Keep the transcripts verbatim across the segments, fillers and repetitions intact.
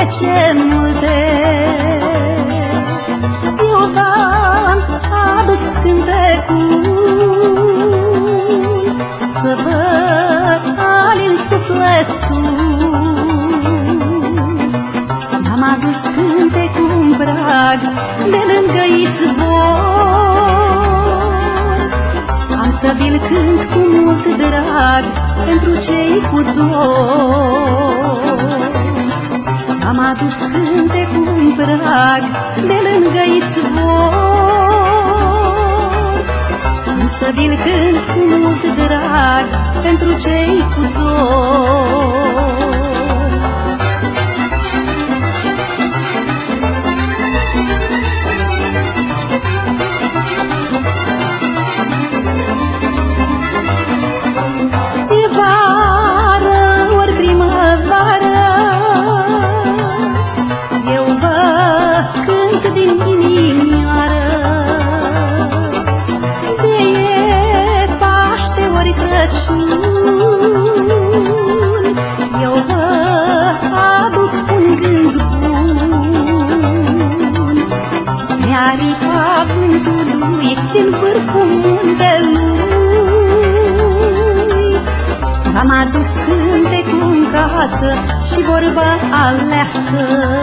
ce multe. Eu v-am adus cântecul să vă alin sufletul. Am adus cântecul în brag de lângă izvor. Am să vi-l cânt cu mult drag pentru cei cu dor. Am adus cântecul în brag de lângă izvor. Am să vi-l cânt cu mult drag pentru cei cu dor. Eu vă aduc un gând bun. Mi-aripa vântului din vârful muntelui. V-am adus cântecul în casă și vorba aleasă.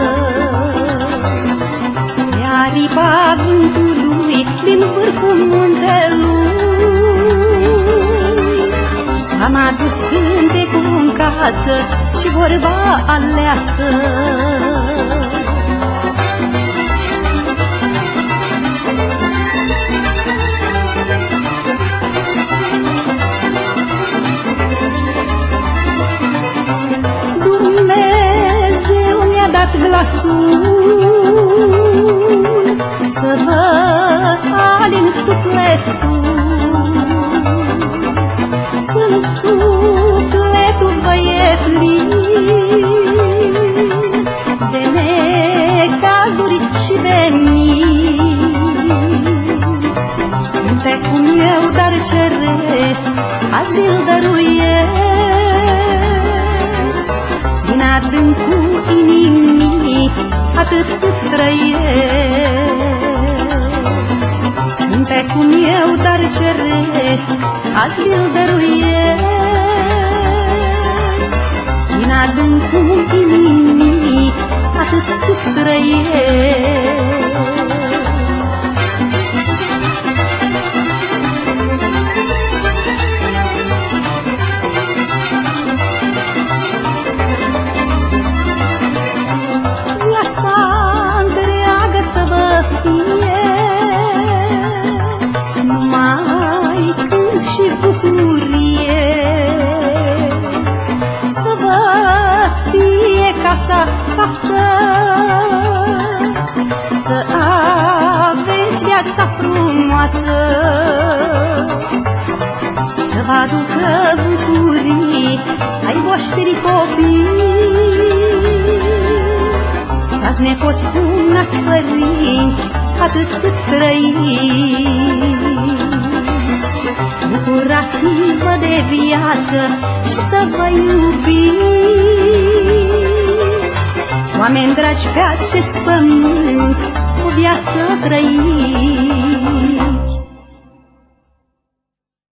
Mi-aripa vântului din vârful muntelui. Am adus cântecul în casă și vorba aleasă. Dumnezeu mi-a dat glasul să vă alin sufletul. Când sufletul vă e plin de necazuri și venin, cântecul meu dar ceresc azi vi-l dăruiesc. Din adâncul inimii atât cât trăiesc. Cântecul meu dar ceresc azi vi-l dăruiesc. Din adâncul inimii atât cât trăiesc. Viața întreagă să vă fie numai cânt și bucurie, să vă fie casa casă, să aveți viața frumoasă, să vă aducă bucurii ai voștri copii. Azi nepoți punați părinți atât cât trăiți. Bucurați-vă de viață și să vă iubiți. Oameni dragi pe acest pământ, o viață trăiți.